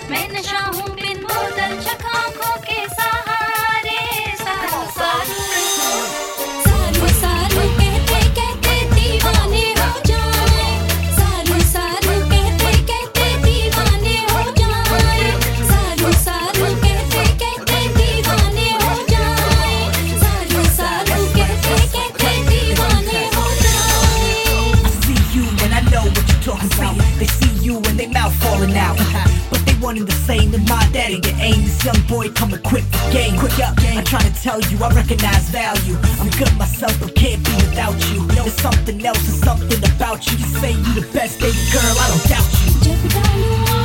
मैं नशा हूँ बिन बोतल चखा आँखों के सहारे सारू सारू सारू सारू कहते कहते दीवाने हो जाए सारू सारू कहते कहते दीवाने हो जाए सारू सारू कहते कहते दीवाने हो जाए सारू सारू कहते कहते दीवाने हो जाए I see you and I know what you're talking about. They see you and they mouth falling out. But they wanting the same in my daddy. Your aim, this young boy coming quick game. Quick up, I'm trying to tell you I recognize value. I'm good myself, but can't be without you. There's something else, there's something about you. You say you the best, baby girl, I don't doubt you. जब डालूं